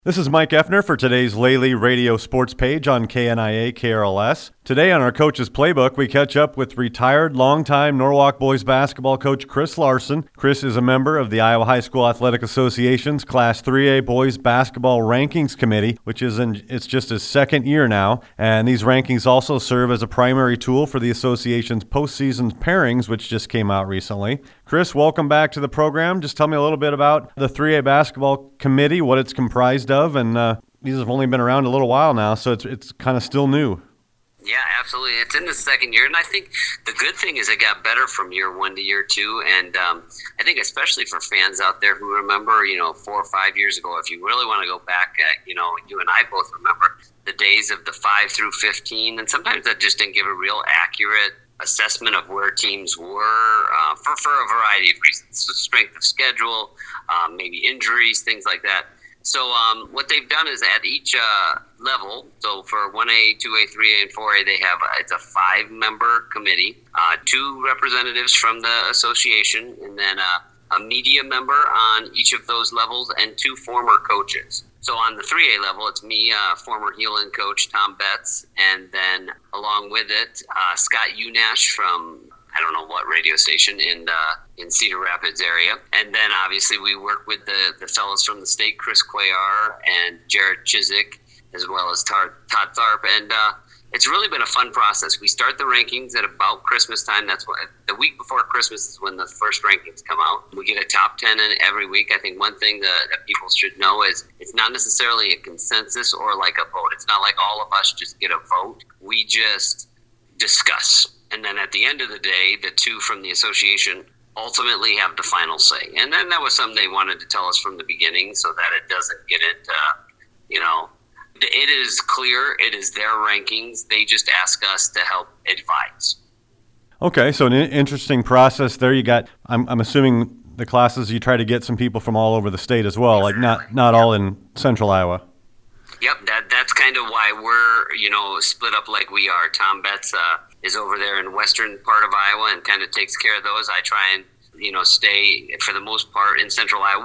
This is Mike Effner for today's Lely Radio Sports page on KNIA KRLS. Today on our Coach's Playbook, we catch up with retired longtime Norwalk boys basketball coach Chris Larson. Chris is a member of the Iowa High School Athletic Association's Class 3A Boys Basketball Rankings Committee, which is it's just his second year now. And these rankings also serve as a primary tool for the association's postseason pairings, which just came out recently. Chris, welcome back to the program. Just tell me a little bit about the 3A Basketball Committee, what it's comprised of, and these have only been around a little while now, so it's kind of still new. Yeah, absolutely. It's in the second year, and I think the good thing is it got better from year one to year two, and I think especially for fans out there who remember, 4 or 5 years ago, if you really want to go back, you and I both remember the days of the 5 through 15, and sometimes that just didn't give a real accurate assessment of where teams were for a variety of reasons. So strength of schedule, maybe injuries, things like that. So what they've done is at each level, so for 1A, 2A, 3A, and 4A, it's a 5-member committee, 2 representatives from the association, and then a media member on each of those levels, and 2 former coaches. So on the 3A level, it's me, former Heelan coach Tom Betts, and then along with it, Scott Unash from I don't know what radio station in Cedar Rapids area. And then obviously we work with the fellows from the state, Chris Cuellar and Jared Chiswick, as well as Todd Tharp. And it's really been a fun process. We start the rankings at about Christmas time. That's what the week before Christmas is when the first rankings come out. We get a top 10 in every week. I think one thing that people should know is it's not necessarily a consensus or like a vote. It's not like all of us just get a vote. We just discuss. And then at the end of the day, the 2 from the association ultimately have the final say. And then that was something they wanted to tell us from the beginning so that it doesn't get into, it is clear, it is their rankings. They just ask us to help advise. Okay, so an interesting process there. You got, I'm assuming the classes, you try to get some people from all over the state as well, like not all in central Iowa. Yep, that's kind of why we're, split up like we are. Tom Betts is over there in western part of Iowa and kind of takes care of those. I try and, stay for the most part in central Iowa.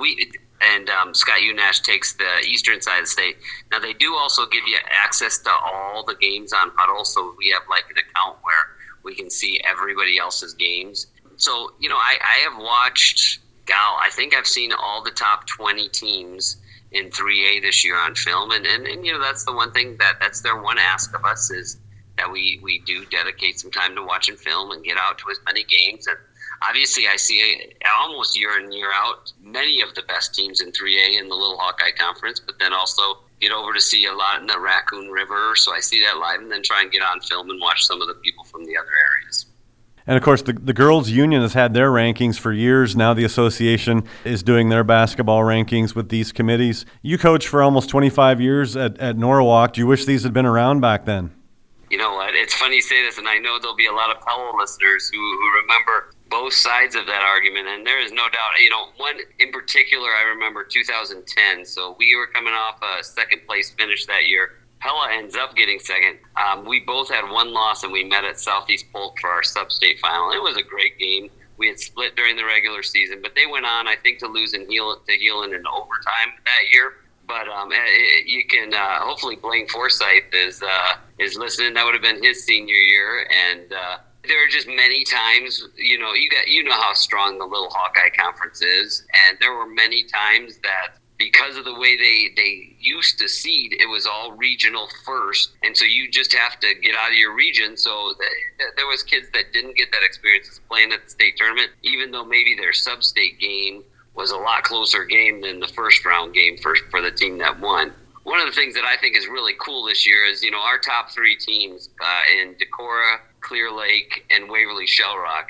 Scott Unash takes the eastern side of the state. Now, they do also give you access to all the games on Huddle, so we have like an account where we can see everybody else's games. So, I have watched, I think I've seen all the top 20 teams in 3A this year on film, and that's the one thing that's their one ask of us is that we do dedicate some time to watching film and get out to as many games. And obviously I see almost year in, year out many of the best teams in 3A in the Little Hawkeye Conference, but then also get over to see a lot in the Raccoon River, so I see that live, and then try and get on film and watch some of the people from the other areas. And, of course, the girls' union has had their rankings for years. Now the association is doing their basketball rankings with these committees. You coached for almost 25 years at Norwalk. Do you wish these had been around back then? You know what? It's funny you say this, and I know there'll be a lot of Pella listeners who remember both sides of that argument, and there is no doubt. One in particular, I remember 2010. So we were coming off a second-place finish that year. Pella ends up getting second. We both had one loss, and we met at Southeast Polk for our sub-state final. It was a great game. We had split during the regular season, but they went on, I think, to lose to Heelan in overtime that year. But you can hopefully Blaine Forsyth is listening. That would have been his senior year, and there are just many times. You know how strong the Little Hawkeye Conference is, and there were many times that, because of the way they used to seed, it was all regional first, and so you just have to get out of your region. So there was kids that didn't get that experience of playing at the state tournament, even though maybe their sub-state game was a lot closer game than the first round game for the team that won. One of the things that I think is really cool this year is, our top 3 teams in Decorah, Clear Lake, and Waverly Shell Rock.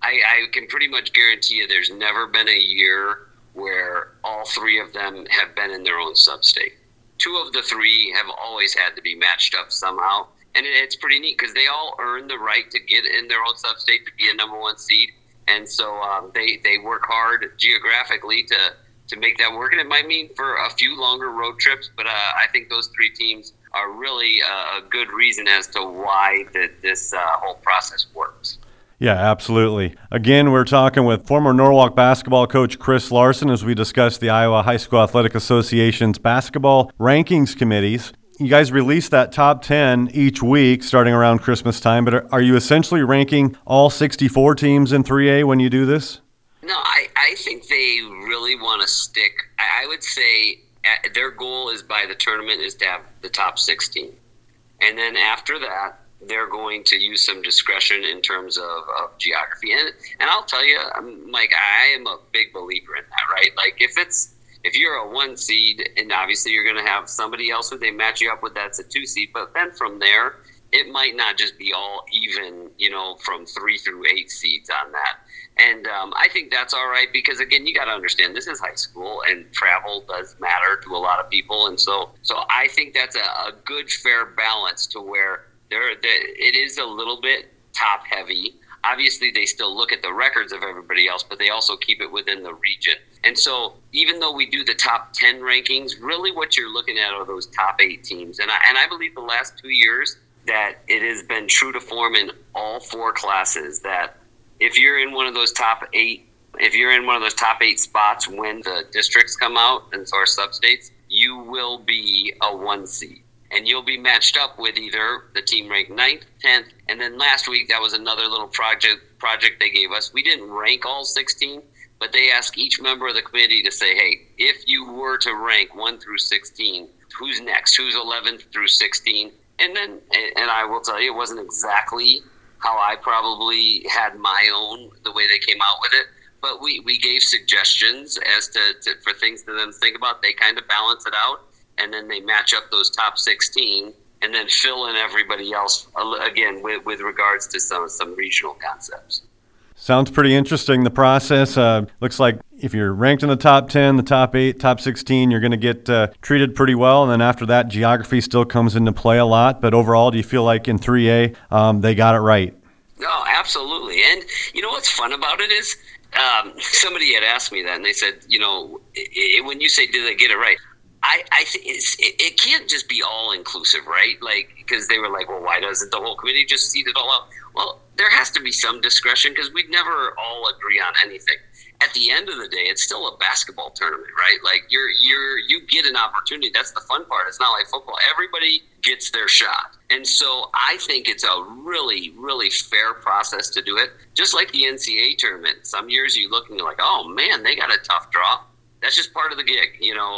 I can pretty much guarantee you there's never been a year where all 3 of them have been in their own sub-state. 2 of the 3 have always had to be matched up somehow. And it's pretty neat because they all earn the right to get in their own sub-state to be a number 1 seed. And so they work hard geographically to make that work. And it might mean for a few longer road trips, but I think those 3 teams are really a good reason as to why this whole process works. Yeah, absolutely. Again, we're talking with former Norwalk basketball coach Chris Larson as we discuss the Iowa High School Athletic Association's basketball rankings committees. You guys release that top 10 each week starting around Christmas time, but are you essentially ranking all 64 teams in 3A when you do this? No, I think they really want to stick. I would say their goal is by the tournament is to have the top 16. And then after that, they're going to use some discretion in terms of geography. And I'll tell you, Mike, I am a big believer in that, right? Like if you're a 1 seed, and obviously you're going to have somebody else who they match you up with that's a 2 seed, but then from there, it might not just be all even, from 3 through 8 seeds on that. And I think that's all right because, again, you got to understand this is high school and travel does matter to a lot of people. And so I think that's a good, fair balance to where it is a little bit top heavy. Obviously, they still look at the records of everybody else, but they also keep it within the region. And so even though we do the top 10 rankings, really what you're looking at are those top 8 teams. And I believe the last 2 years that it has been true to form in all 4 classes that if you're in one of those top 8, spots when the districts come out and so our sub-states, you will be a 1 seed. And you'll be matched up with either the team ranked 9th, 10th, and then last week that was another little project they gave us. We didn't rank all 16, but they asked each member of the committee to say, hey, if you were to rank 1 through 16, who's next? Who's 11th through 16? And I will tell you, it wasn't exactly how I probably had my own, the way they came out with it. But we gave suggestions as to for things to them think about. They kind of balance it out. And then they match up those top 16 and then fill in everybody else, again, with regards to some regional concepts. Sounds pretty interesting, the process. Looks like if you're ranked in the top 10, the top 8, top 16, you're going to get treated pretty well. And then after that, geography still comes into play a lot. But overall, do you feel like in 3A, they got it right? No, absolutely. And what's fun about it is somebody had asked me that, and they said, when you say, did they get it right? I think it can't just be all inclusive, right? Like, because they were like, well, why doesn't the whole committee just seed it all out? Well, there has to be some discretion because we'd never all agree on anything. At the end of the day, it's still a basketball tournament, right? Like you get an opportunity. That's the fun part. It's not like football. Everybody gets their shot. And so I think it's a really, really fair process to do it. Just like the NCAA tournament. Some years you look and you're like, oh man, they got a tough draw. That's just part of the gig,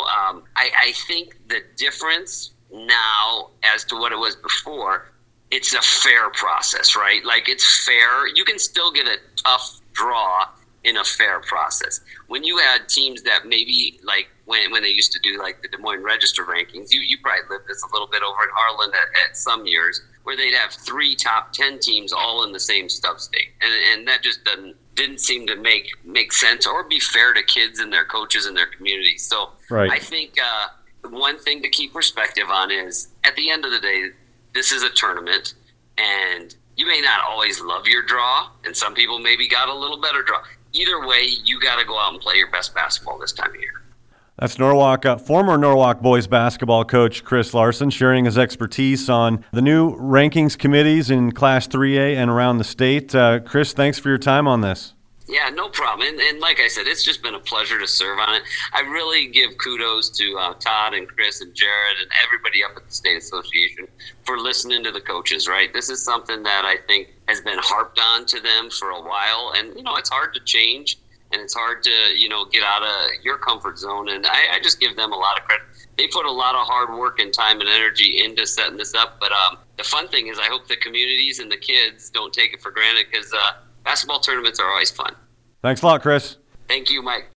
I think the difference now as to what it was before, it's a fair process, right? Like it's fair. You can still get a tough draw in a fair process. When you had teams that maybe like when they used to do like the Des Moines Register rankings, you probably lived this a little bit over in Harlan at some years where they'd have 3 top 10 teams all in the same sub-state. And that just didn't seem to make sense or be fair to kids and their coaches and their communities. So right. I think one thing to keep perspective on is at the end of the day, this is a tournament and you may not always love your draw and some people maybe got a little better draw. Either way, you got to go out and play your best basketball this time of year. That's former Norwalk boys basketball coach Chris Larson sharing his expertise on the new rankings committees in Class 3A and around the state. Chris, thanks for your time on this. Yeah, no problem. And like I said, it's just been a pleasure to serve on it. I really give kudos to Todd and Chris and Jared and everybody up at the State Association for listening to the coaches, right? This is something that I think has been harped on to them for a while. And, it's hard to change. And it's hard to, get out of your comfort zone. And I just give them a lot of credit. They put a lot of hard work and time and energy into setting this up. But the fun thing is I hope the communities and the kids don't take it for granted because basketball tournaments are always fun. Thanks a lot, Chris. Thank you, Mike.